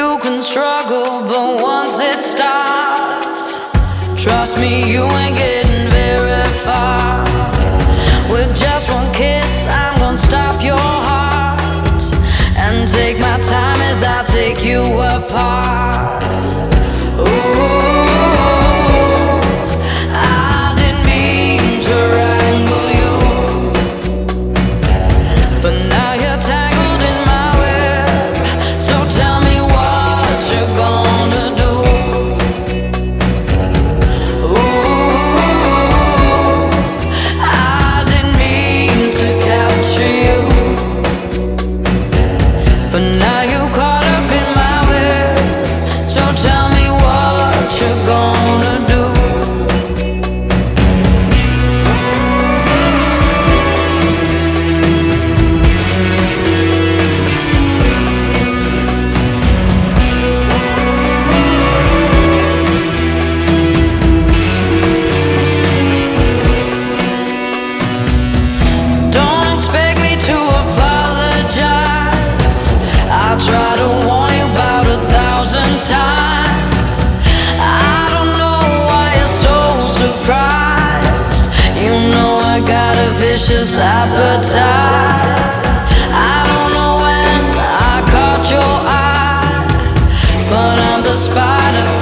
You can struggle, but once it starts, trust me, you ain't getting very far. With just one kiss, I'm gonna stop your heart and take my time as I take you apart. Ooh. Vicious appetite. I don't know when I caught your eye, but I'm the spider